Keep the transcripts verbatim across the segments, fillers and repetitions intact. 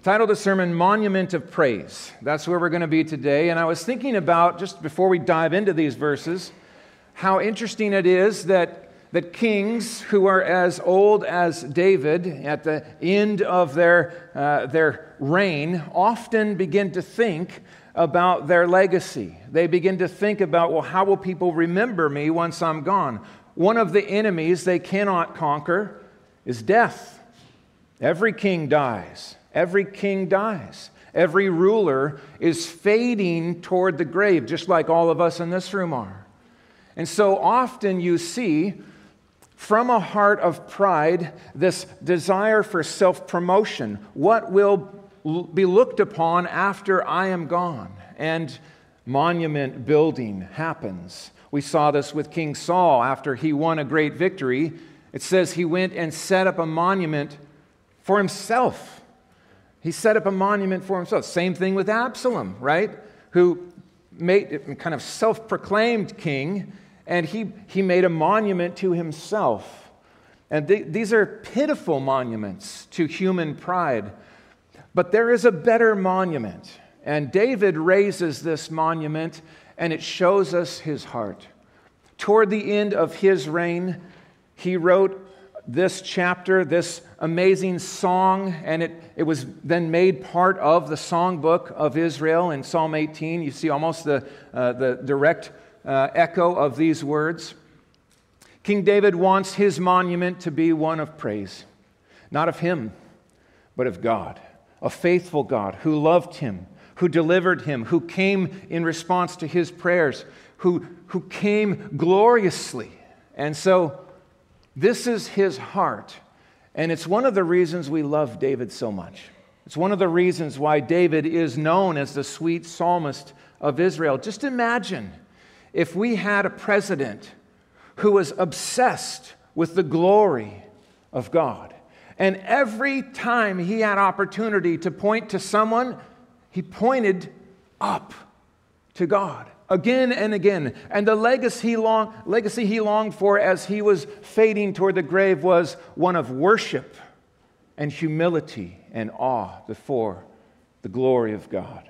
Titled the sermon, Monument of Praise. That's where we're going to be today. And I was thinking about, just before we dive into these verses, how interesting it is that, that kings who are as old as David at the end of their, uh, their reign often begin to think about their legacy. They begin to think about, well, how will people remember me once I'm gone? One of the enemies they cannot conquer is death. Every king dies. Every king dies. Every ruler is fading toward the grave, just like all of us in this room are. And so often you see, from a heart of pride, this desire for self-promotion. What will be looked upon after I am gone? And monument building happens. We saw this with King Saul after he won a great victory. It says he went and set up a monument for himself. He set up a monument for himself. Same thing with Absalom, right? Who made kind of self-proclaimed king, and he, he made a monument to himself. And th- these are pitiful monuments to human pride. But there is a better monument. And David raises this monument, and it shows us his heart. Toward the end of his reign, he wrote this chapter, this amazing song, and it, it was then made part of the songbook of Israel in Psalm eighteen. You see almost the, uh, the direct uh, echo of these words. King David wants his monument to be one of praise, not of him, but of God, a faithful God who loved him, who delivered him, who came in response to his prayers, who, who came gloriously. And so this is his heart, and it's one of the reasons we love David so much. It's one of the reasons why David is known as the sweet psalmist of Israel. Just imagine if we had a president who was obsessed with the glory of God, and every time he had opportunity to point to someone, he pointed up to God. Again and again. And the legacy he, long, legacy he longed for as he was fading toward the grave was one of worship and humility and awe before the glory of God.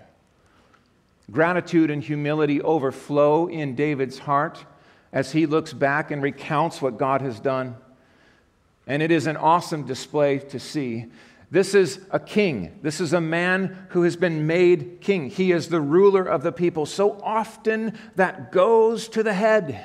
Gratitude and humility overflow in David's heart as he looks back and recounts what God has done. And it is an awesome display to see. This is a king. This is a man who has been made king. He is the ruler of the people. So often that goes to the head.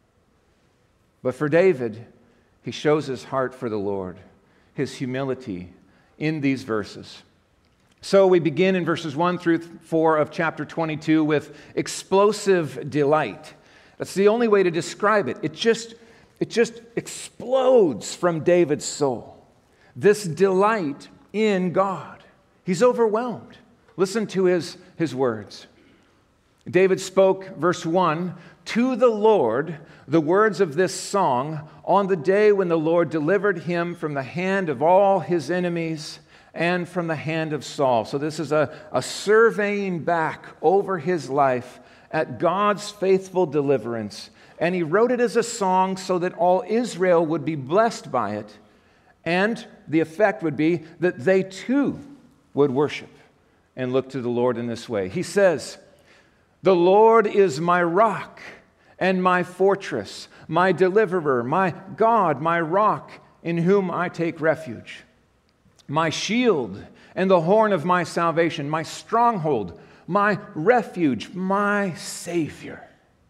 But for David, he shows his heart for the Lord, his humility in these verses. So we begin in verses one through four of chapter twenty-two with explosive delight. That's the only way to describe it. It just, it just explodes from David's soul. This delight in God. He's overwhelmed. Listen to his, his words. David spoke, verse one, to the Lord the words of this song on the day when the Lord delivered him from the hand of all his enemies and from the hand of Saul. So this is a, a surveying back over his life at God's faithful deliverance. And he wrote it as a song so that all Israel would be blessed by it. And the effect would be that they too would worship and look to the Lord in this way. He says, "The Lord is my rock and my fortress, my deliverer, my God, my rock, in whom I take refuge. My shield and the horn of my salvation, my stronghold, my refuge, my Savior.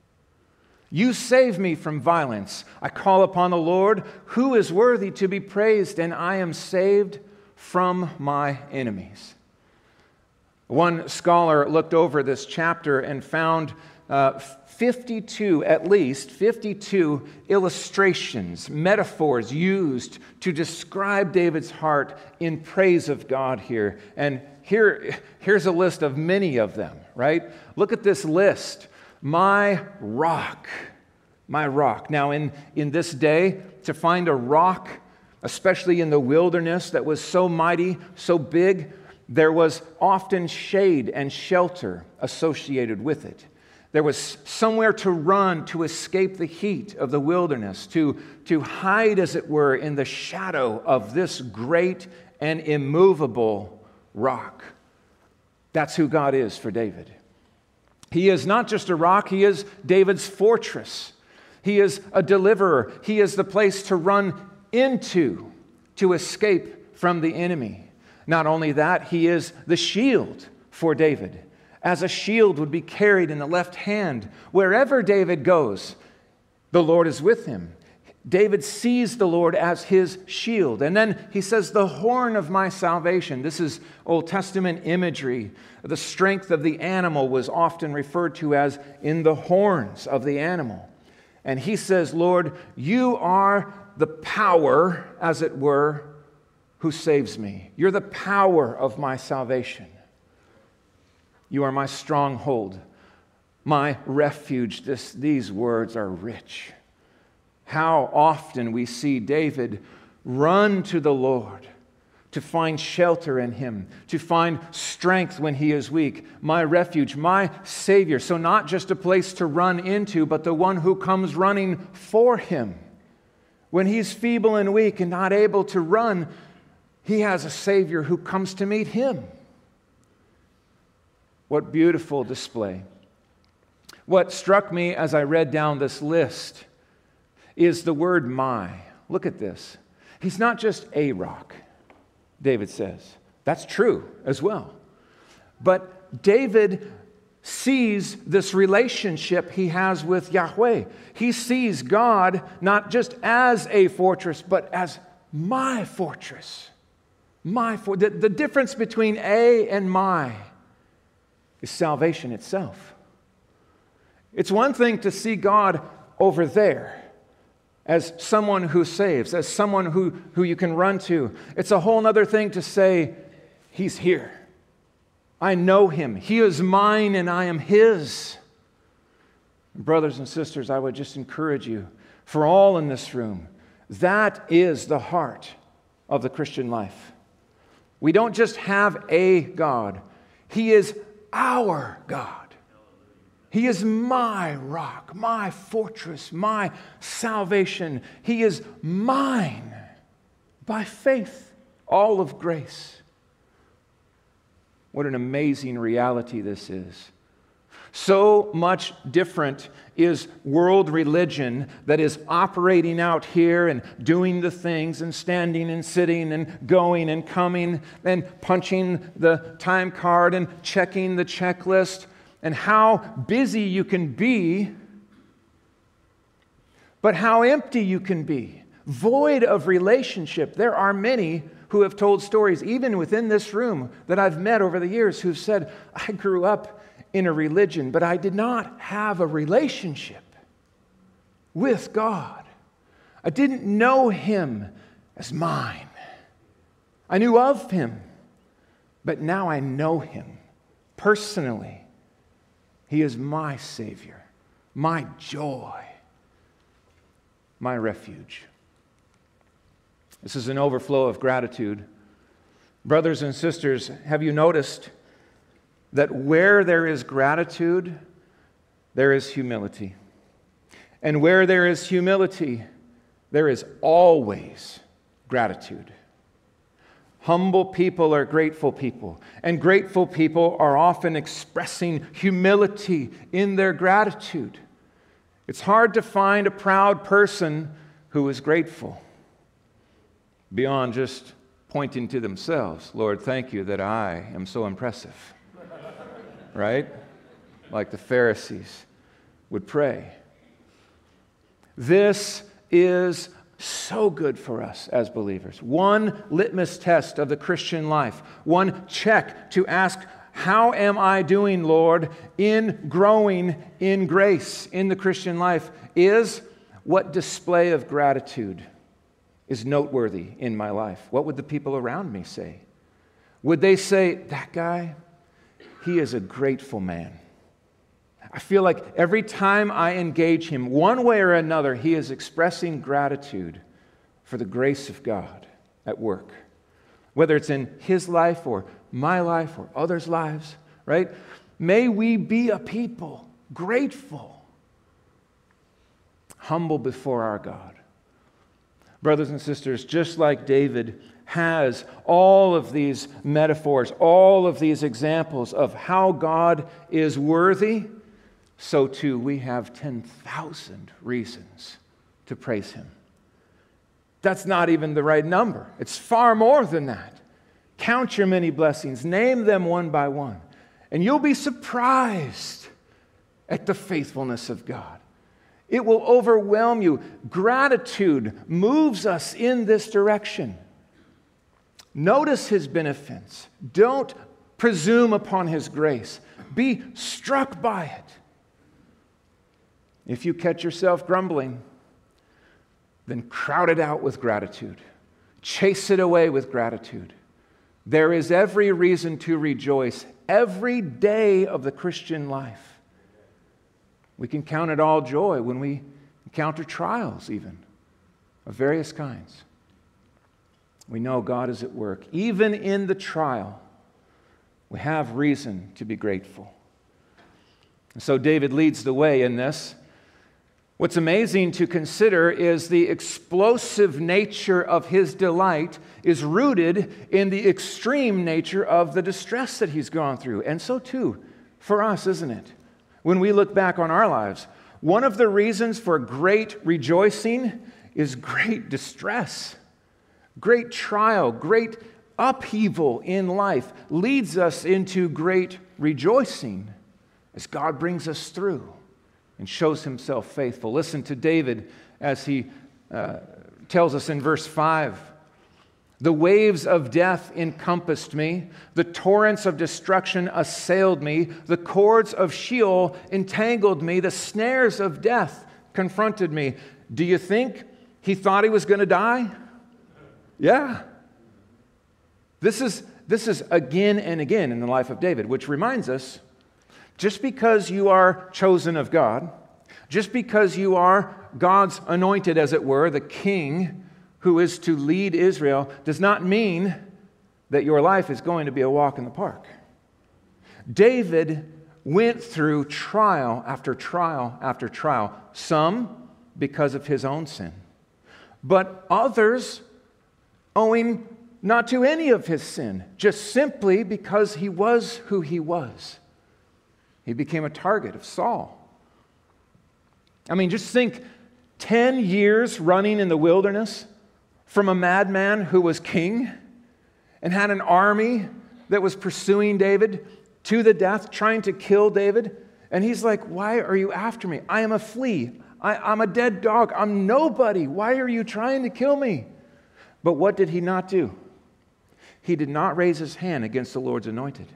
You save me from violence. I call upon the Lord, who is worthy to be praised, and I am saved from my enemies." One scholar looked over this chapter and found uh, fifty-two, at least fifty-two illustrations, metaphors used to describe David's heart in praise of God here. And here, here's a list of many of them, right? Look at this list. My rock, my rock. Now, in, in this day, to find a rock, especially in the wilderness that was so mighty, so big, there was often shade and shelter associated with it. There was somewhere to run to escape the heat of the wilderness, to, to hide, as it were, in the shadow of this great and immovable rock. That's who God is for David. He is not just a rock, he is David's fortress. He is a deliverer. He is the place to run into to escape from the enemy. Not only that, he is the shield for David. As a shield would be carried in the left hand, wherever David goes, the Lord is with him. David sees the Lord as his shield. And then he says, the horn of my salvation. This is Old Testament imagery. The strength of the animal was often referred to as in the horns of the animal. And he says, Lord, you are the power, as it were, who saves me. You're the power of my salvation. You are my stronghold, my refuge. This, these words are rich. How often we see David run to the Lord to find shelter in Him, to find strength when he is weak. My refuge, my Savior. So not just a place to run into, but the one who comes running for him. When he's feeble and weak and not able to run, he has a Savior who comes to meet him. What beautiful display. What struck me as I read down this list is the word my. Look at this. He's not just a rock, David says. That's true as well. But David sees this relationship he has with Yahweh. He sees God not just as a fortress, but as my fortress. My for- the, the difference between a and my is salvation itself. It's one thing to see God over there as someone who saves, as someone who, who you can run to. It's a whole other thing to say, He's here. I know Him. He is mine and I am His. Brothers and sisters, I would just encourage you, for all in this room, that is the heart of the Christian life. We don't just have a God. He is our God. He is my rock, my fortress, my salvation. He is mine by faith, all of grace. What an amazing reality this is. So much different is world religion that is operating out here and doing the things and standing and sitting and going and coming and punching the time card and checking the checklist, and how busy you can be, but how empty you can be, void of relationship. There are many who have told stories, even within this room, that I've met over the years who've said, I grew up in a religion, but I did not have a relationship with God. I didn't know Him as mine. I knew of Him, but now I know Him personally. He is my Savior, my joy, my refuge. This is an overflow of gratitude. Brothers and sisters, have you noticed that where there is gratitude, there is humility? And where there is humility, there is always gratitude. Humble people are grateful people, and grateful people are often expressing humility in their gratitude. It's hard to find a proud person who is grateful, beyond just pointing to themselves. Lord, thank you that I am so impressive. Right? Like the Pharisees would pray. This is so good for us as believers. One litmus test of the Christian life. One check to ask, how am I doing, Lord, in growing in grace in the Christian life, is what display of gratitude is noteworthy in my life. What would the people around me say? Would they say, that guy, he is a grateful man. I feel like every time I engage him, one way or another, he is expressing gratitude for the grace of God at work. Whether it's in his life or my life or others' lives, right? May we be a people grateful, humble before our God. Brothers and sisters, just like David has all of these metaphors, all of these examples of how God is worthy, so too we have ten thousand reasons to praise Him. That's not even the right number. It's far more than that. Count your many blessings, name them one by one, and you'll be surprised at the faithfulness of God. It will overwhelm you. Gratitude moves us in this direction. Notice His benefits. Don't presume upon His grace. Be struck by it. If you catch yourself grumbling, then crowd it out with gratitude. Chase it away with gratitude. There is every reason to rejoice every day of the Christian life. We can count it all joy when we encounter trials, even of various kinds. We know God is at work. Even in the trial, we have reason to be grateful. And so David leads the way in this. What's amazing to consider is the explosive nature of his delight is rooted in the extreme nature of the distress that he's gone through. And so too, for us, isn't it? When we look back on our lives, one of the reasons for great rejoicing is great distress. Great trial, great upheaval in life leads us into great rejoicing as God brings us through and shows Himself faithful. Listen to David as he uh, tells us in verse five. The waves of death encompassed me. The torrents of destruction assailed me. The cords of Sheol entangled me. The snares of death confronted me. Do you think he thought he was going to die? Yeah. This is, this is again and again in the life of David, which reminds us, just because you are chosen of God, just because you are God's anointed, as it were, the king who is to lead Israel, does not mean that your life is going to be a walk in the park. David went through trial after trial after trial, some because of his own sin, but others owing not to any of his sin, just simply because he was who he was. He became a target of Saul. I mean, just think, ten years running in the wilderness from a madman who was king and had an army that was pursuing David to the death, trying to kill David. And he's like, why are you after me? I am a flea. I, I'm a dead dog. I'm nobody. Why are you trying to kill me? But what did he not do? He did not raise his hand against the Lord's anointed.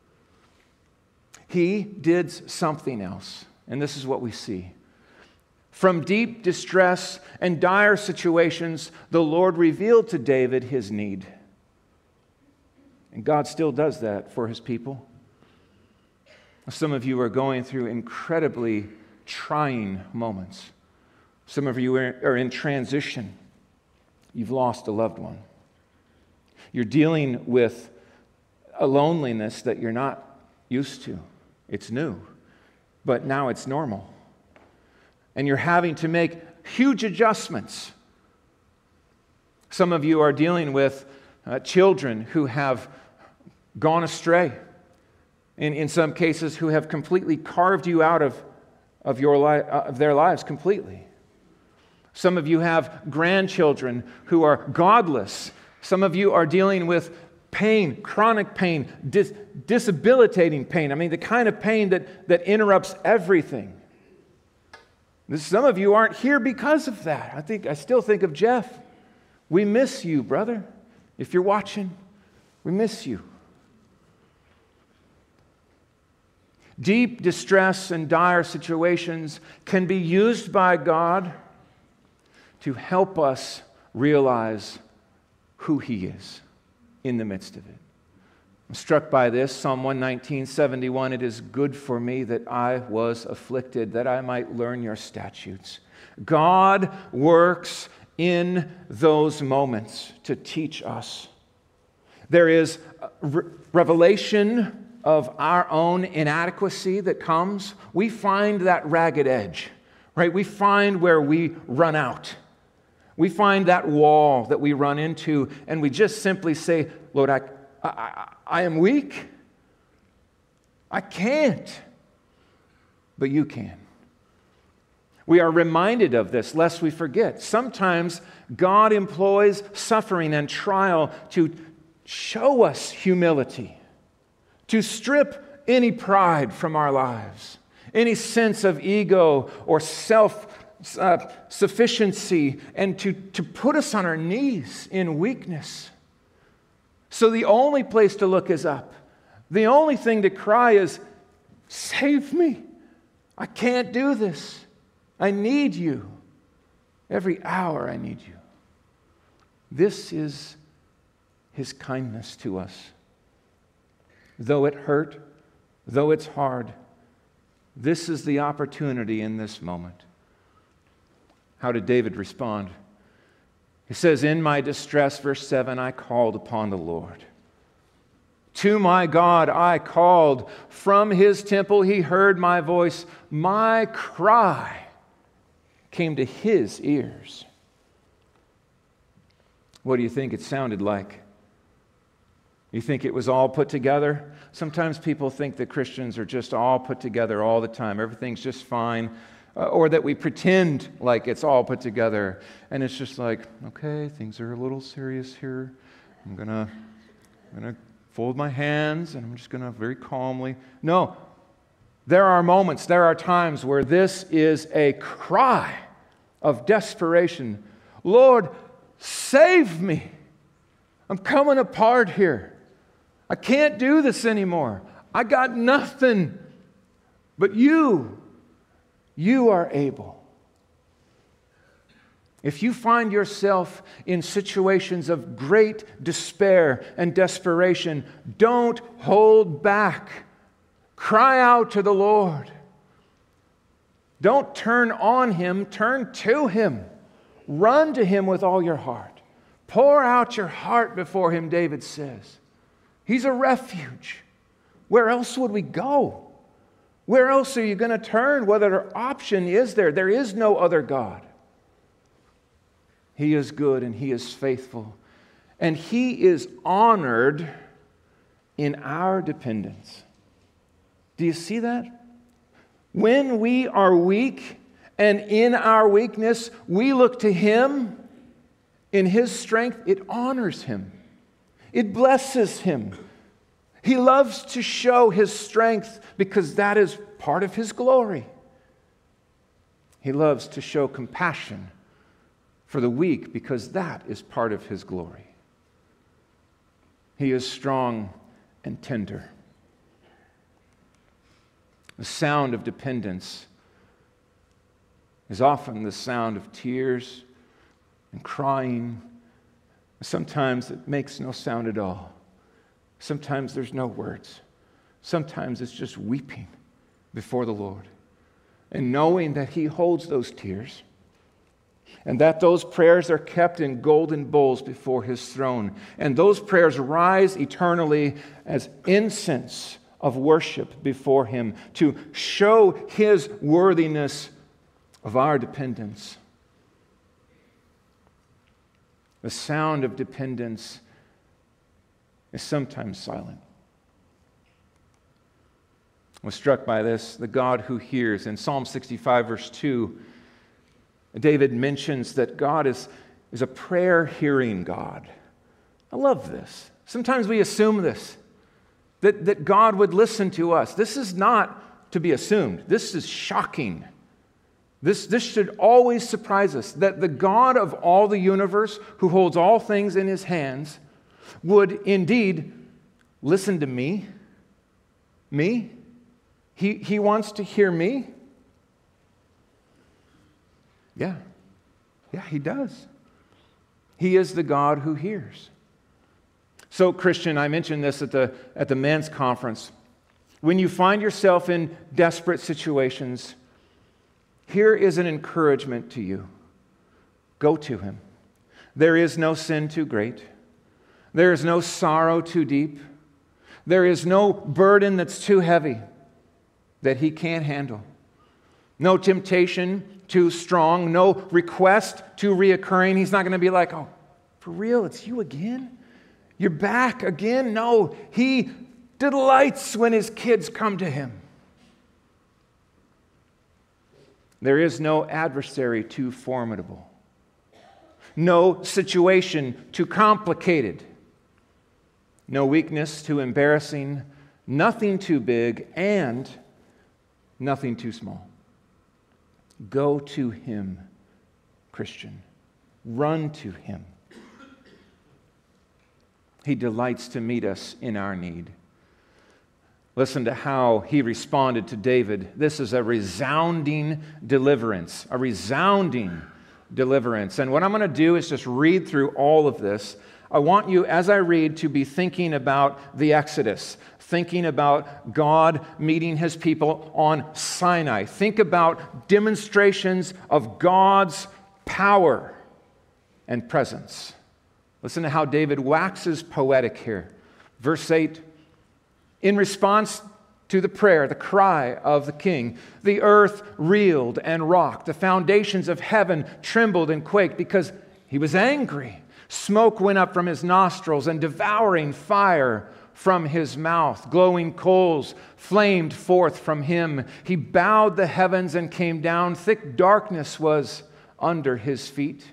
He did something else, and this is what we see. From deep distress and dire situations, the Lord revealed to David his need. And God still does that for His people. Some of you are going through incredibly trying moments. Some of you are in transition. You've lost a loved one. You're dealing with a loneliness that you're not used to. It's new, but now it's normal. And you're having to make huge adjustments. Some of you are dealing with uh, children who have gone astray. In, in some cases, who have completely carved you out of, of, your li- uh, of their lives completely. Some of you have grandchildren who are godless. Some of you are dealing with pain, chronic pain, dis- disabilitating pain. I mean, the kind of pain that, that interrupts everything. This, some of you aren't here because of that. I think I still think of Jeff. We miss you, brother. If you're watching, we miss you. Deep distress and dire situations can be used by God to help us realize who He is in the midst of it. I'm struck by this, Psalm one nineteen, seventy-one, it is good for me that I was afflicted, that I might learn your statutes. God works in those moments to teach us. There is re- revelation of our own inadequacy that comes. We find that ragged edge, right? We find where we run out. We find that wall that we run into, and we just simply say, Lord, I, I, I am weak. I can't. But you can. We are reminded of this lest we forget. Sometimes God employs suffering and trial to show us humility, to strip any pride from our lives, any sense of ego or self-sufficiency, and to, to put us on our knees in weakness. So the only place to look is up. The only thing to cry is, save me. I can't do this. I need you. Every hour I need you. This is His kindness to us. Though it hurt, though it's hard, this is the opportunity in this moment. How did David respond? He says, in my distress, verse seven, I called upon the Lord. To my God I called. From His temple He heard my voice. My cry came to His ears. What do you think it sounded like? You think it was all put together? Sometimes people think that Christians are just all put together all the time. Everything's just fine. Uh, or that we pretend like it's all put together. And it's just like, okay, things are a little serious here. I'm going to I'm gonna fold my hands and I'm just going to very calmly. No. There are moments, there are times where this is a cry of desperation. Lord, save me. I'm coming apart here. I can't do this anymore. I got nothing. But you, you are able. If you find yourself in situations of great despair and desperation, don't hold back. Cry out to the Lord. Don't turn on Him, turn to Him. Run to Him with all your heart. Pour out your heart before Him, David says. He's a refuge. Where else would we go? Where else are you going to turn? What other option is there? There is no other God. He is good and He is faithful. And He is honored in our dependence. Do you see that? When we are weak and in our weakness, we look to Him. In His strength, it honors Him. It blesses Him. He loves to show His strength because that is part of His glory. He loves to show compassion for the weak because that is part of His glory. He is strong and tender. The sound of dependence is often the sound of tears and crying. Sometimes it makes no sound at all. Sometimes there's no words. Sometimes it's just weeping before the Lord and knowing that He holds those tears and that those prayers are kept in golden bowls before His throne. And those prayers rise eternally as incense of worship before Him to show His worthiness of our dependence. The sound of dependence is sometimes silent. I was struck by this, the God who hears. In Psalm sixty-five, verse two, David mentions that God is, is a prayer-hearing God. I love this. Sometimes we assume this. That, that God would listen to us. This is not to be assumed. This is shocking. This, this should always surprise us, that the God of all the universe, who holds all things in His hands, would indeed listen to me. Me? He, he wants to hear me? Yeah. Yeah, He does. He is the God who hears. So, Christian, I mentioned this at the, at the men's conference. When you find yourself in desperate situations, here is an encouragement to you. Go to Him. There is no sin too great. There is no sorrow too deep. There is no burden that's too heavy that He can't handle. No temptation too strong, no request too reoccurring. He's not going to be like, oh, for real, it's you again? You're back again? No, he delights when his kids come to him. There is no adversary too formidable, no situation too complicated, no weakness too embarrassing, nothing too big, and nothing too small. Go to him, Christian. Run to him. He delights to meet us in our need. Listen to how he responded to David. This is a resounding deliverance, a resounding deliverance. And what I'm going to do is just read through all of this. I want you, as I read, to be thinking about the Exodus, thinking about God meeting his people on Sinai. Think about demonstrations of God's power and presence. Listen to how David waxes poetic here. Verse eight, in response to the prayer, the cry of the king, the earth reeled and rocked. The foundations of heaven trembled and quaked because he was angry. Smoke went up from his nostrils and devouring fire from his mouth. Glowing coals flamed forth from him. He bowed the heavens and came down. Thick darkness was under his feet.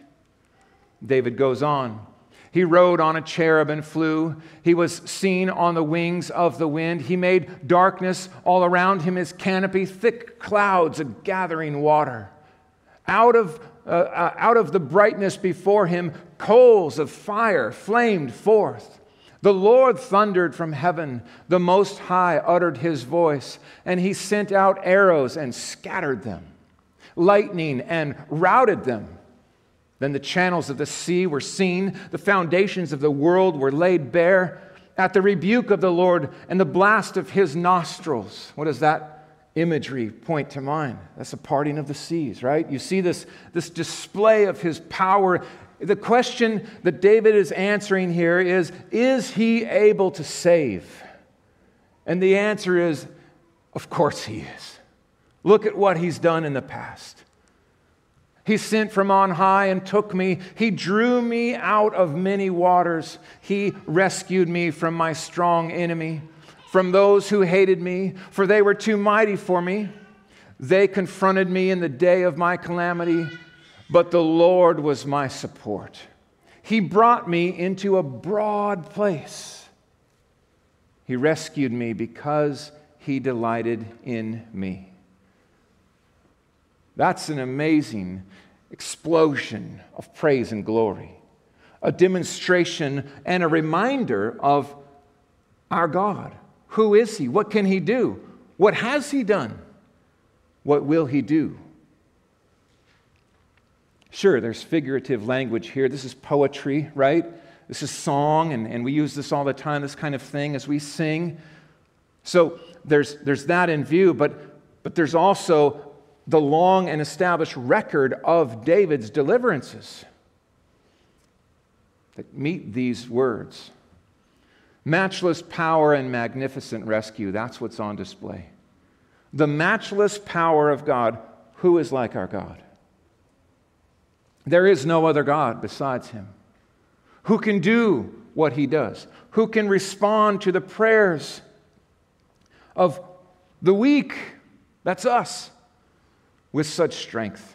David goes on. He rode on a cherub and flew. He was seen on the wings of the wind. He made darkness all around him his canopy, thick clouds of gathering water. Out of, uh, uh, out of the brightness before him, coals of fire flamed forth. The Lord thundered from heaven. The Most High uttered his voice, and he sent out arrows and scattered them, lightning and routed them. Then the channels of the sea were seen. The foundations of the world were laid bare at the rebuke of the Lord and the blast of his nostrils. What does that imagery point to mind? That's the parting of the seas, right? You see this, this display of his power. The question that David is answering here is, is he able to save? And the answer is, of course he is. Look at what he's done in the past. He sent from on high and took me. He drew me out of many waters. He rescued me from my strong enemy, from those who hated me, for they were too mighty for me. They confronted me in the day of my calamity, but the Lord was my support. He brought me into a broad place. He rescued me because he delighted in me. That's an amazing explosion of praise and glory, a demonstration and a reminder of our God. Who is he? What can he do? What has he done? What will he do? Sure, there's figurative language here. This is poetry, right? This is song, and, and we use this all the time, this kind of thing as we sing. So there's, there's that in view, but, but there's also the long and established record of David's deliverances that meet these words. Matchless power and magnificent rescue, that's what's on display. The matchless power of God. Who is like our God? There is no other God besides him. Who can do what he does? Who can respond to the prayers of the weak? That's us. With such strength.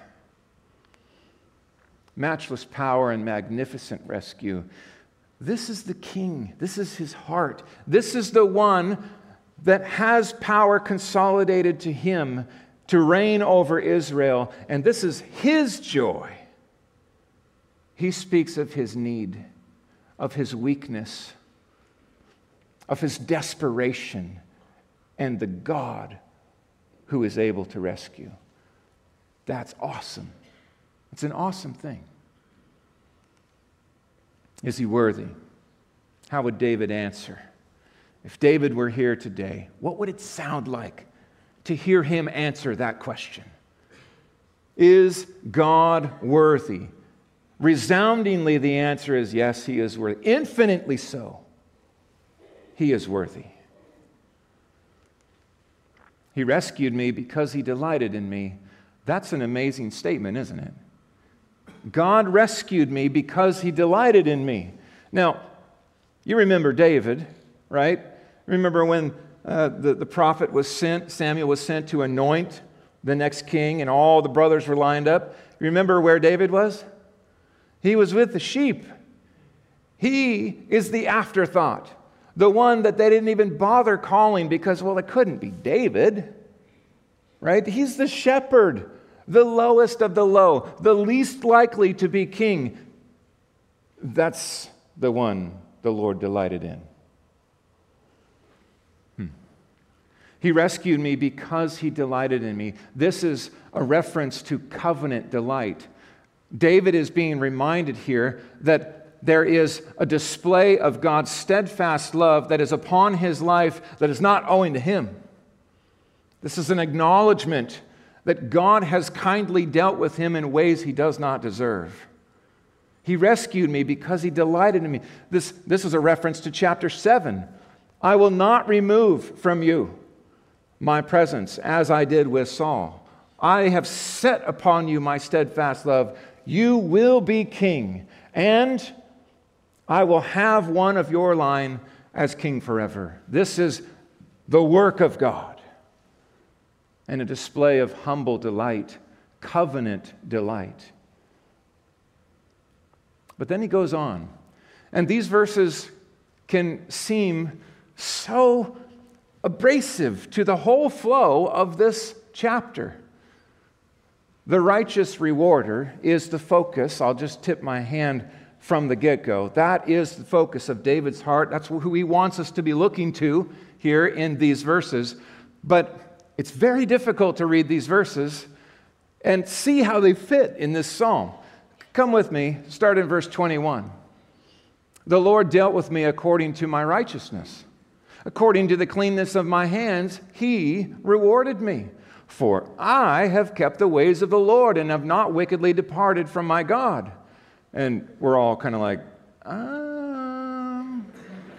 Matchless power and magnificent rescue. This is the King. This is his heart. This is the one that has power consolidated to him to reign over Israel. And this is his joy. He speaks of his need, of his weakness, of his desperation, and the God who is able to rescue. That's awesome. It's an awesome thing. Is he worthy? How would David answer? If David were here today, what would it sound like to hear him answer that question? Is God worthy? Resoundingly, the answer is yes, he is worthy. Infinitely so. He is worthy. He rescued me because he delighted in me. That's an amazing statement, isn't it? God rescued me because he delighted in me. Now, you remember David, right? Remember when uh, the, the prophet was sent, Samuel was sent to anoint the next king, and all the brothers were lined up. Remember where David was? He was with the sheep. He is the afterthought, the one that they didn't even bother calling because, well, it couldn't be David, right? He's the shepherd, the lowest of the low, the least likely to be king. That's the one the Lord delighted in. Hmm. He rescued me because he delighted in me. This is a reference to covenant delight. David is being reminded here that there is a display of God's steadfast love that is upon his life that is not owing to him. This is an acknowledgement that God has kindly dealt with him in ways he does not deserve. He rescued me because he delighted in me. This, this is a reference to chapter seven. I will not remove from you my presence as I did with Saul. I have set upon you my steadfast love. You will be king, and I will have one of your line as king forever. This is the work of God and a display of humble delight, covenant delight. But then he goes on, and these verses can seem so abrasive to the whole flow of this chapter. The righteous rewarder is the focus. I'll just tip my hand from the get-go. That is the focus of David's heart. That's who he wants us to be looking to here in these verses. But it's very difficult to read these verses and see how they fit in this psalm. Come with me, start in verse twenty-one. The Lord dealt with me according to my righteousness. According to the cleanness of my hands, he rewarded me. For I have kept the ways of the Lord and have not wickedly departed from my God. And we're all kind of like, um...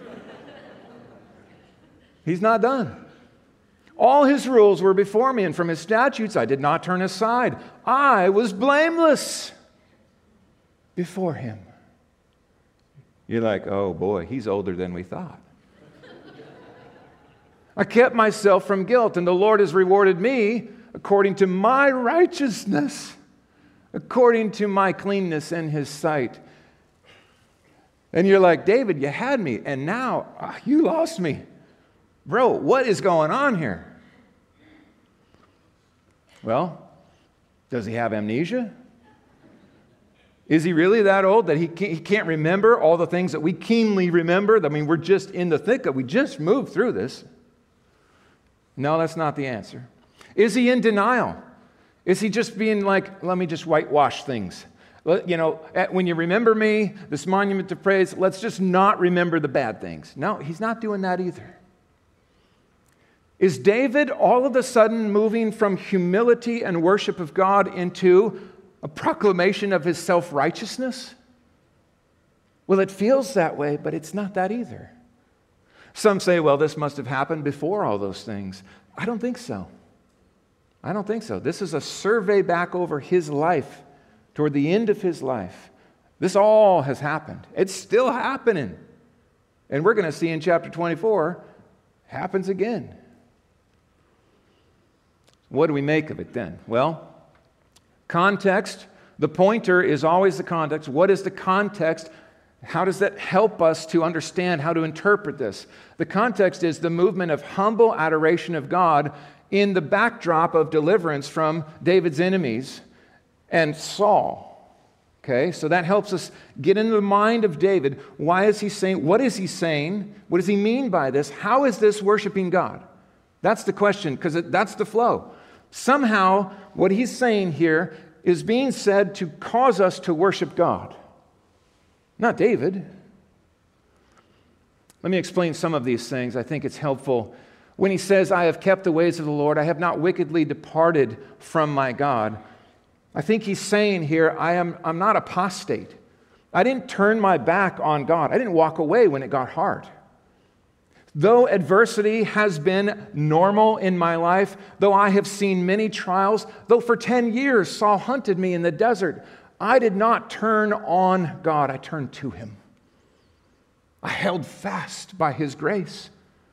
He's not done. All his rules were before me, and from his statutes I did not turn aside. I was blameless before him. You're like, oh boy, he's older than we thought. I kept myself from guilt, and the Lord has rewarded me according to my righteousness, according to my cleanness in his sight. And you're like, David, you had me, and now uh, you lost me. Bro, what is going on here? Well, does he have amnesia? Is he really that old that he can't, he can't remember all the things that we keenly remember? I mean, we're just in the thick of it. We just moved through this. No, that's not the answer. Is he in denial? Is he just being like, let me just whitewash things? You know, when you remember me, this monument of praise, let's just not remember the bad things. No, he's not doing that either. Is David all of a sudden moving from humility and worship of God into a proclamation of his self-righteousness? Well, it feels that way, but it's not that either. Some say, well, this must have happened before all those things. I don't think so. I don't think so. This is a survey back over his life, toward the end of his life. This all has happened. It's still happening. And we're going to see in chapter twenty-four, happens again. What do we make of it then? Well, context, the pointer is always the context. What is the context? How does that help us to understand how to interpret this? The context is the movement of humble adoration of God in the backdrop of deliverance from David's enemies and Saul. Okay, so that helps us get into the mind of David. Why is he saying, what is he saying? What does he mean by this? How is this worshiping God? That's the question, because that's the flow. Somehow, what he's saying here is being said to cause us to worship God. Not David. Let me explain some of these things. I think it's helpful. When he says, I have kept the ways of the Lord, I have not wickedly departed from my God, I think he's saying here, I am, I'm not apostate. I didn't turn my back on God. I didn't walk away when it got hard. Though adversity has been normal in my life, though I have seen many trials, though for ten years Saul hunted me in the desert, I did not turn on God. I turned to him. I held fast by his grace.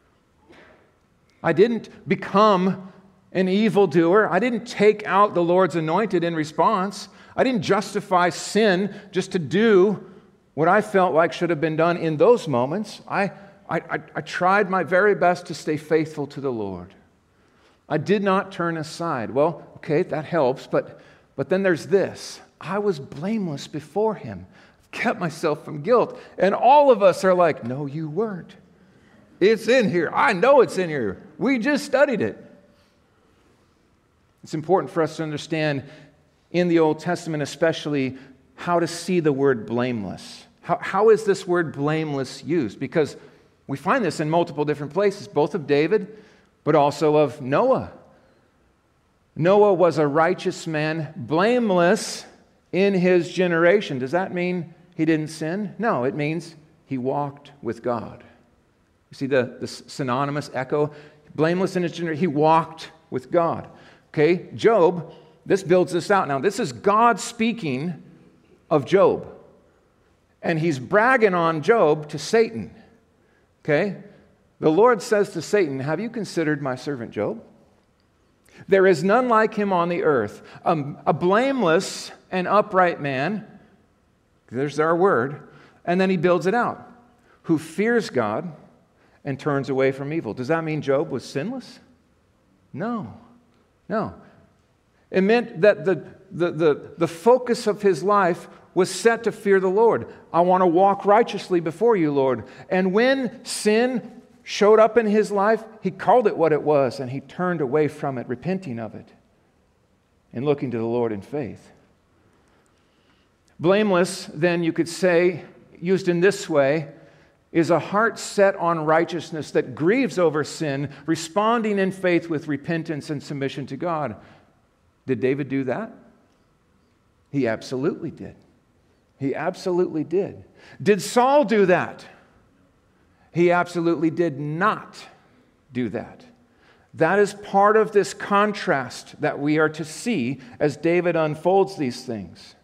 I didn't become an evildoer. I didn't take out the Lord's anointed in response. I didn't justify sin just to do what I felt like should have been done in those moments. I, I, I, I tried my very best to stay faithful to the Lord. I did not turn aside. Well, okay, that helps, but, but then there's this. I was blameless before him. Kept myself from guilt. And all of us are like, no, you weren't. It's in here. I know it's in here. We just studied it. It's important for us to understand in the Old Testament especially how to see the word blameless. How, how is this word blameless used? Because we find this in multiple different places, both of David, but also of Noah. Noah was a righteous man, blameless in his generation. Does that mean he didn't sin? No, it means he walked with God. You see the, the synonymous echo? Blameless in his generation, he walked with God. Okay, Job, this builds this out. Now, this is God speaking of Job. And he's bragging on Job to Satan. Okay? The Lord says to Satan, have you considered my servant Job? There is none like him on the earth, um, a blameless and upright man. There's our word. And then he builds it out. Who fears God and turns away from evil. Does that mean Job was sinless? No. No. It meant that the, the, the, the focus of his life was set to fear the Lord. I want to walk righteously before you, Lord. And when sin showed up in his life, he called it what it was, and he turned away from it, repenting of it, and looking to the Lord in faith. Blameless, then you could say, used in this way, is a heart set on righteousness that grieves over sin, responding in faith with repentance and submission to God. Did David do that? He absolutely did. He absolutely did. Did Saul do that? He absolutely did not do that. That is part of this contrast that we are to see as David unfolds these things.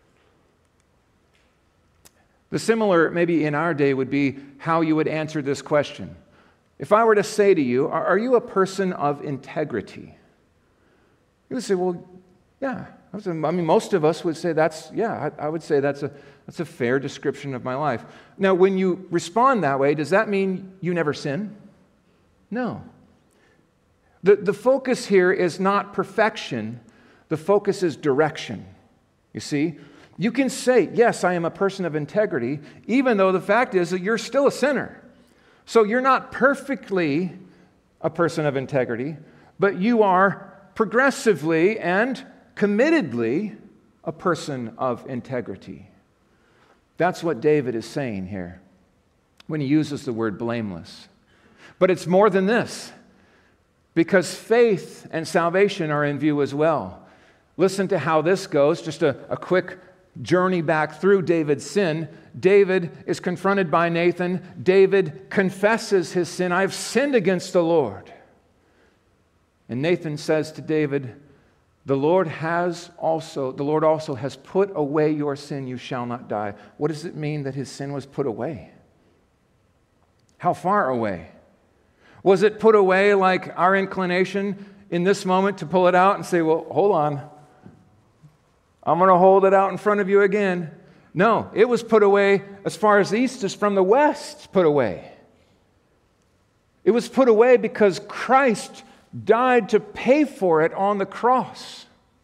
The similar, maybe in our day, would be how you would answer this question. If I were to say to you, are you a person of integrity? You would say, well, yeah. I mean, most of us would say that's, yeah, I would say that's a, that's a fair description of my life. Now, when you respond that way, does that mean you never sin? No. The, the focus here is not perfection. The focus is direction. You see? You can say, yes, I am a person of integrity, even though the fact is that you're still a sinner. So you're not perfectly a person of integrity, but you are progressively and committedly a person of integrity. That's what David is saying here when he uses the word blameless. But it's more than this, because faith and salvation are in view as well. Listen to how this goes, just a, a quick journey back through David's sin. David is confronted by Nathan. David confesses his sin. I've sinned against the Lord. And Nathan says to David, the Lord has also, the Lord also has put away your sin, you shall not die. What does it mean that his sin was put away? How far away? Was it put away like our inclination in this moment to pull it out and say, well, hold on, I'm going to hold it out in front of you again? No, it was put away as far as the east is from the west put away. It was put away because Christ died to pay for it on the cross.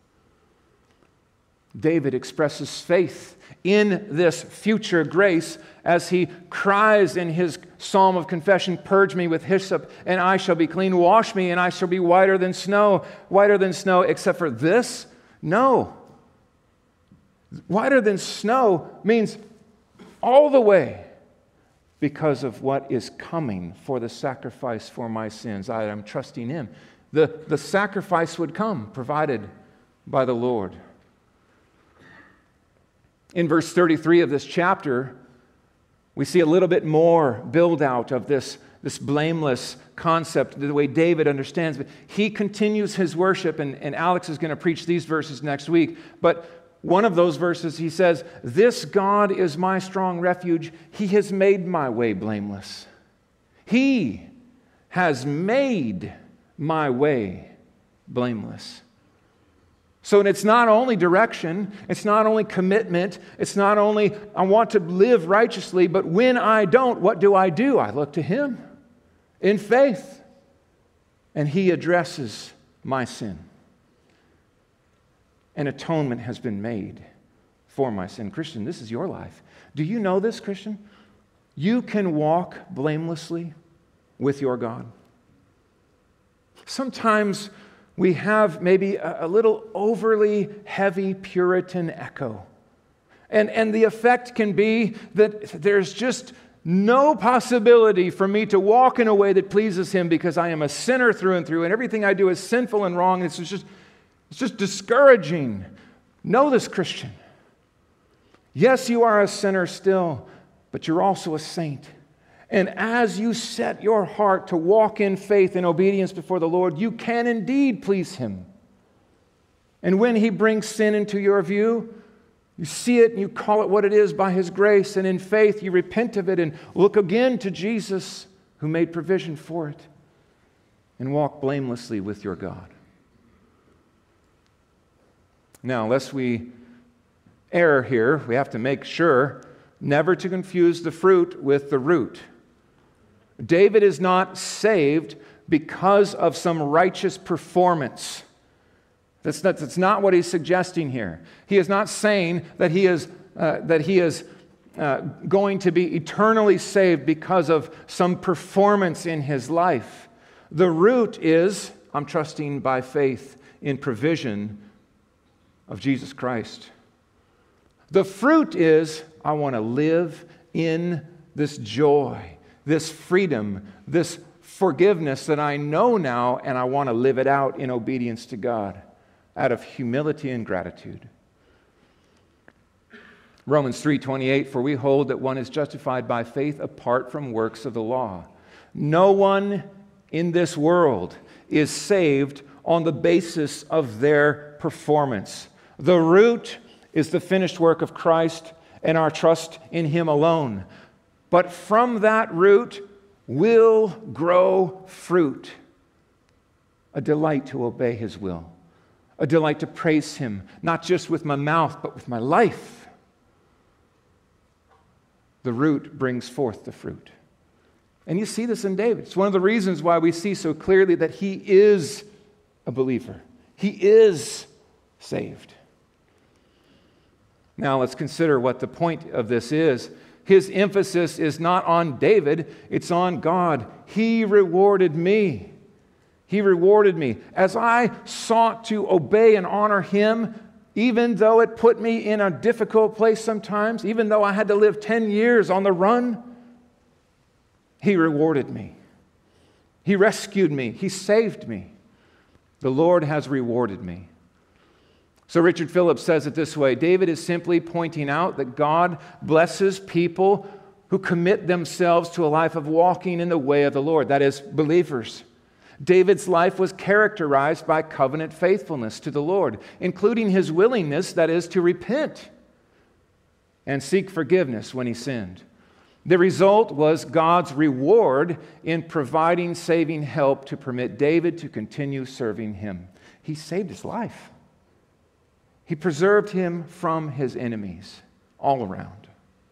David expresses faith in this future grace as he cries in his psalm of confession, purge me with hyssop and I shall be clean, wash me and I shall be whiter than snow. Whiter than snow, except for this? No. Whiter than snow means all the way, because of what is coming for the sacrifice for my sins. I am trusting Him. The, the sacrifice would come, provided by the Lord. In verse thirty-three of this chapter, we see a little bit more build out of this, this blameless concept, the way David understands it. He continues his worship, and, and Alex is going to preach these verses next week. But one of those verses, he says, "This God is my strong refuge. He has made my way blameless. He has made my way blameless." So it's not only direction, it's not only commitment, it's not only I want to live righteously, but when I don't, what do I do? I look to Him in faith, and He addresses my sin. An atonement has been made for my sin. Christian, this is your life. Do you know this, Christian? You can walk blamelessly with your God. Sometimes we have maybe a, a little overly heavy Puritan echo. And, and the effect can be that there's just no possibility for me to walk in a way that pleases Him because I am a sinner through and through, and everything I do is sinful and wrong. It's just, it's just discouraging. Know this, Christian. Yes, you are a sinner still, but you're also a saint. And as you set your heart to walk in faith and obedience before the Lord, you can indeed please Him. And when He brings sin into your view, you see it and you call it what it is by His grace, and in faith you repent of it and look again to Jesus who made provision for it, and walk blamelessly with your God. Now, lest we err here, we have to make sure never to confuse the fruit with the root. David is not saved because of some righteous performance. That's not, that's not what he's suggesting here. He is not saying that he is, uh, that he is uh, going to be eternally saved because of some performance in his life. The root is, I'm trusting by faith in provision of Jesus Christ. The fruit is, I want to live in this joy, this freedom, this forgiveness that I know now, and I want to live it out in obedience to God, out of humility and gratitude. Romans three twenty-eight, "For we hold that one is justified by faith apart from works of the law." No one in this world is saved on the basis of their performance. The root is the finished work of Christ and our trust in Him alone. But from that root will grow fruit, a delight to obey His will, a delight to praise Him, not just with my mouth, but with my life. The root brings forth the fruit. And you see this in David. It's one of the reasons why we see so clearly that he is a believer. He is saved. Now let's consider what the point of this is. His emphasis is not on David, it's on God. He rewarded me. He rewarded me. As I sought to obey and honor Him, even though it put me in a difficult place sometimes, even though I had to live ten years on the run, He rewarded me. He rescued me. He saved me. The Lord has rewarded me. So Richard Phillips says it this way: David is simply pointing out that God blesses people who commit themselves to a life of walking in the way of the Lord, that is, believers. David's life was characterized by covenant faithfulness to the Lord, including his willingness, that is, to repent and seek forgiveness when he sinned. The result was God's reward in providing saving help to permit David to continue serving Him. He saved his life. He preserved him from his enemies all around.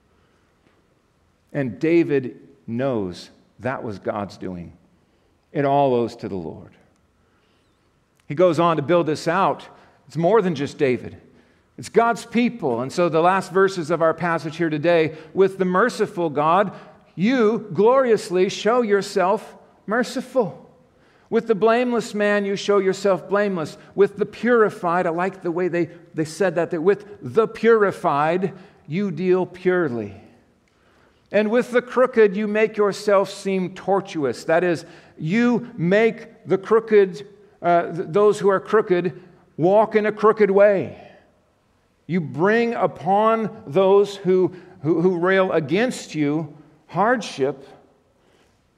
And David knows that was God's doing. It all owes to the Lord. He goes on to build this out. It's more than just David. It's God's people. And so the last verses of our passage here today, with the merciful God, you gloriously show yourself merciful. With the blameless man, you show yourself blameless. With the purified, I like the way they, they said that, that with the purified, you deal purely. And with the crooked, you make yourself seem tortuous. That is, you make the crooked, uh, those who are crooked, walk in a crooked way. You bring upon those who, who, who rail against you hardship,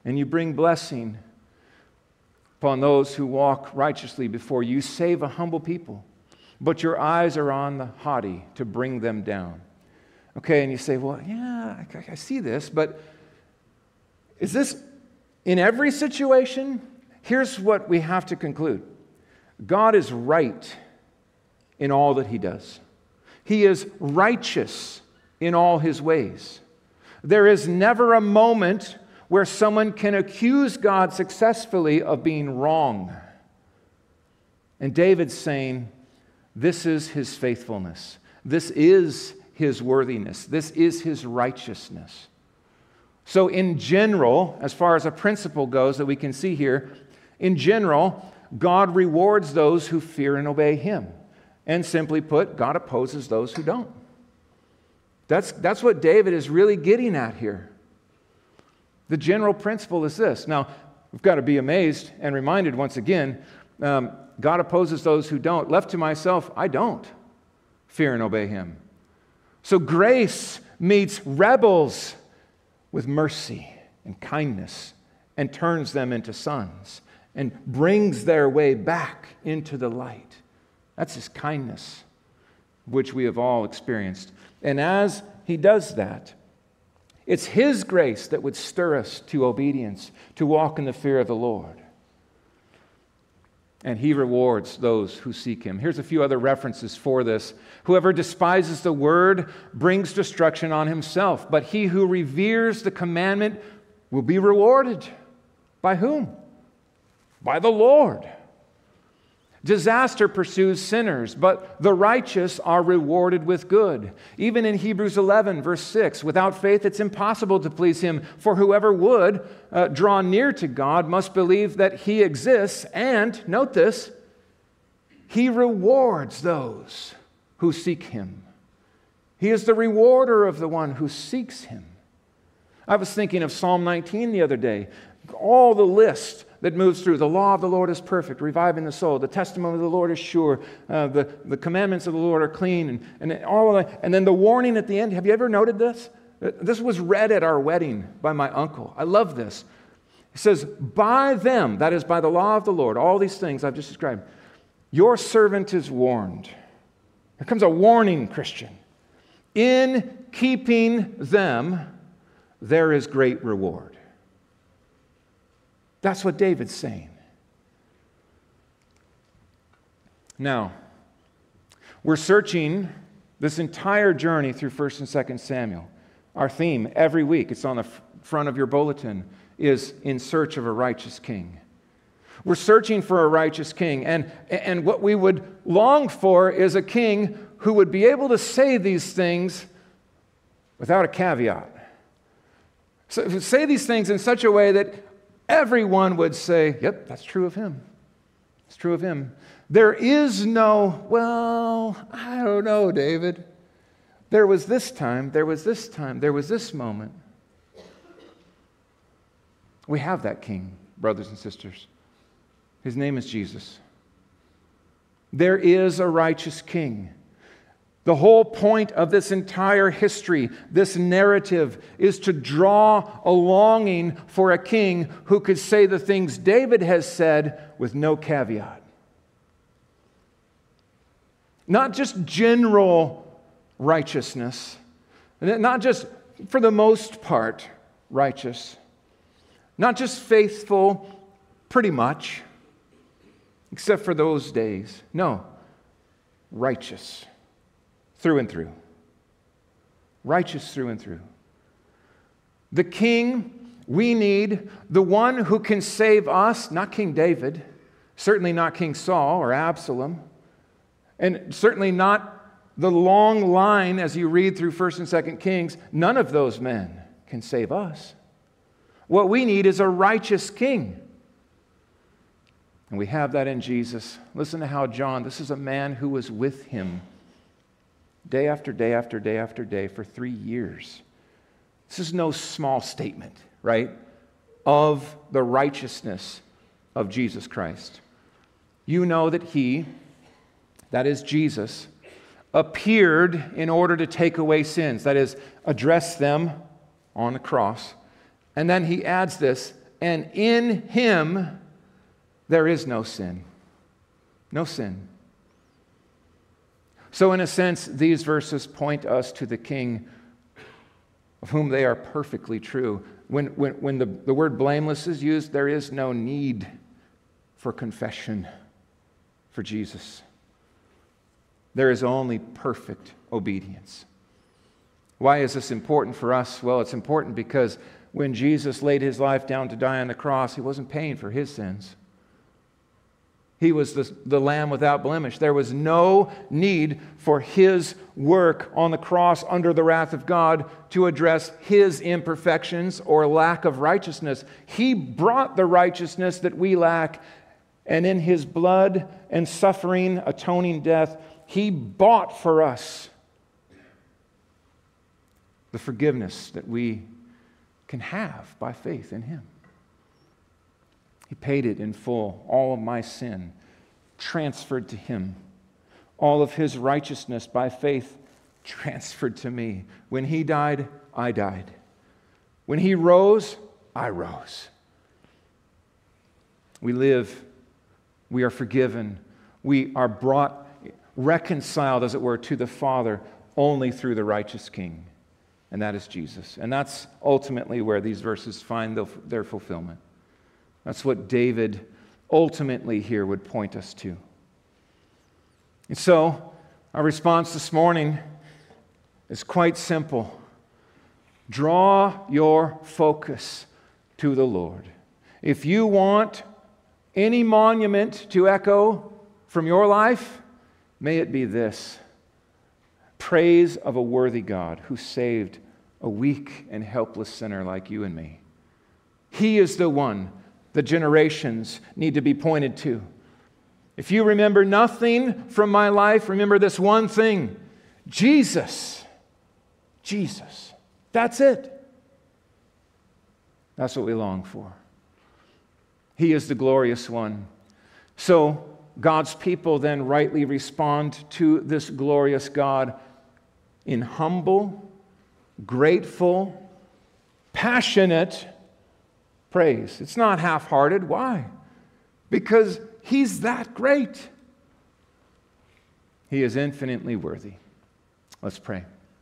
and you bring blessing upon those who walk righteously before you. You save a humble people, but your eyes are on the haughty to bring them down. Okay, and you say, well, yeah, I, I see this, but is this in every situation? Here's what we have to conclude. God is right in all that He does. He is righteous in all His ways. There is never a moment where someone can accuse God successfully of being wrong. And David's saying, this is His faithfulness. This is His worthiness. This is His righteousness. So in general, as far as a principle goes that we can see here, in general, God rewards those who fear and obey Him. And simply put, God opposes those who don't. That's, that's what David is really getting at here. The general principle is this. Now, we've got to be amazed and reminded once again, um, God opposes those who don't. Left to myself, I don't fear and obey Him. So grace meets rebels with mercy and kindness and turns them into sons and brings their way back into the light. That's His kindness, which we have all experienced. And as He does that, it's His grace that would stir us to obedience, to walk in the fear of the Lord. And He rewards those who seek Him. Here's a few other references for this. Whoever despises the word brings destruction on himself, but he who reveres the commandment will be rewarded. By whom? By the Lord. Disaster pursues sinners, but the righteous are rewarded with good. Even in Hebrews eleven, verse six, without faith it's impossible to please Him, for whoever would uh, draw near to God must believe that He exists, and, note this, He rewards those who seek Him. He is the rewarder of the one who seeks Him. I was thinking of Psalm nineteen the other day. All the list that moves through. The law of the Lord is perfect, reviving the soul. The testimony of the Lord is sure. Uh, the, the commandments of the Lord are clean. And, and, all of that. And then the warning at the end. Have you ever noted this? This was read at our wedding by my uncle. I love this. It says, by them, that is by the law of the Lord, all these things I've just described, your servant is warned. Here comes a warning, Christian. In keeping them, there is great reward. That's what David's saying. Now, we're searching this entire journey through First and Second Samuel. Our theme every week, it's on the front of your bulletin, is in search of a righteous king. We're searching for a righteous king, and, and what we would long for is a king who would be able to say these things without a caveat. So say these things in such a way that everyone would say, yep, that's true of him. It's true of him. There is no, well, I don't know, David. There was this time, there was this time, there was this moment. We have that king, brothers and sisters. His name is Jesus. There is a righteous king. The whole point of this entire history, this narrative, is to draw a longing for a king who could say the things David has said with no caveat. Not just general righteousness, not just for the most part righteous, not just faithful pretty much, except for those days. No, righteous. Through and through. Righteous through and through. The king we need, the one who can save us, not King David, certainly not King Saul or Absalom, and certainly not the long line as you read through First and Second Kings. None of those men can save us. What we need is a righteous king. And we have that in Jesus. Listen to how John, this is a man who was with him day after day after day after day for three years. This is no small statement, right, of the righteousness of Jesus Christ. You know that He, that is Jesus, appeared in order to take away sins, that is, address them on the cross. And then He adds this, and in Him there is no sin. No sin. So in a sense, these verses point us to the King of whom they are perfectly true. When, when, when the, the word blameless is used, there is no need for confession for Jesus. There is only perfect obedience. Why is this important for us? Well, it's important because when Jesus laid His life down to die on the cross, He wasn't paying for His sins. He was the, the Lamb without blemish. There was no need for His work on the cross under the wrath of God to address His imperfections or lack of righteousness. He brought the righteousness that we lack, and in His blood and suffering, atoning death, He bought for us the forgiveness that we can have by faith in Him. He paid it in full. All of my sin transferred to Him. All of His righteousness by faith transferred to me. When He died, I died. When He rose, I rose. We live, we are forgiven, we are brought, reconciled, as it were, to the Father only through the righteous King, and that is Jesus. And that's ultimately where these verses find their fulfillment. That's what David ultimately here would point us to. And so, our response this morning is quite simple. Draw your focus to the Lord. If you want any monument to echo from your life, may it be this: praise of a worthy God who saved a weak and helpless sinner like you and me. He is the one the generations need to be pointed to. If you remember nothing from my life, remember this one thing: Jesus. Jesus. That's it. That's what we long for. He is the glorious one. So God's people then rightly respond to this glorious God in humble, grateful, passionate praise. It's not half-hearted. Why? Because He's that great. He is infinitely worthy. Let's pray.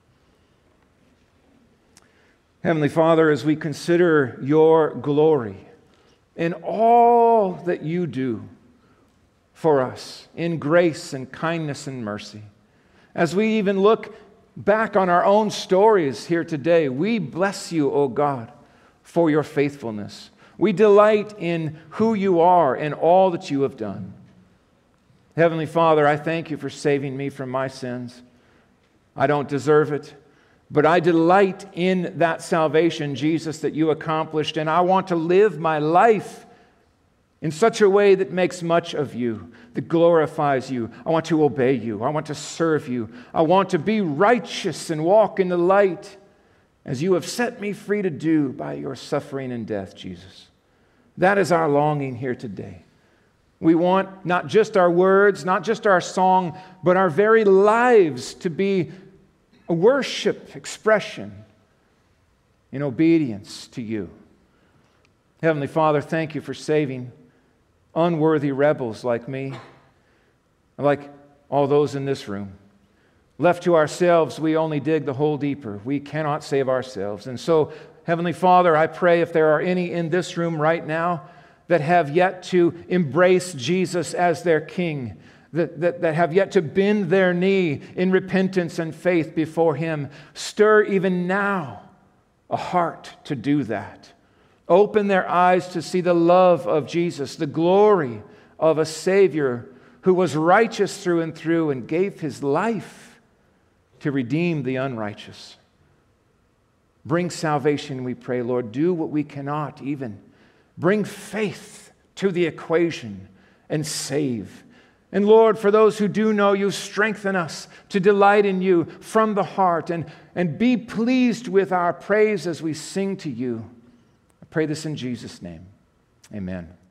Heavenly Father, as we consider Your glory in all that You do for us in grace and kindness and mercy, as we even look back on our own stories here today, we bless You, O God, for Your faithfulness. We delight in who You are and all that You have done. Heavenly Father, I thank You for saving me from my sins. I don't deserve it, but I delight in that salvation, Jesus, that You accomplished, and I want to live my life in such a way that makes much of You, that glorifies You. I want to obey You. I want to serve You. I want to be righteous and walk in the light as You have set me free to do by Your suffering and death, Jesus. That is our longing here today. We want not just our words, not just our song, but our very lives to be a worship expression in obedience to You. Heavenly Father, thank You for saving unworthy rebels like me, like all those in this room. Left to ourselves, we only dig the hole deeper. We cannot save ourselves. And so, Heavenly Father, I pray if there are any in this room right now that have yet to embrace Jesus as their King, that, that, that have yet to bend their knee in repentance and faith before Him, stir even now a heart to do that. Open their eyes to see the love of Jesus, the glory of a Savior who was righteous through and through and gave His life to redeem the unrighteous. Bring salvation, we pray, Lord. Do what we cannot even. Bring faith to the equation and save. And Lord, for those who do know You, strengthen us to delight in You from the heart and, and be pleased with our praise as we sing to You. I pray this in Jesus' name. Amen.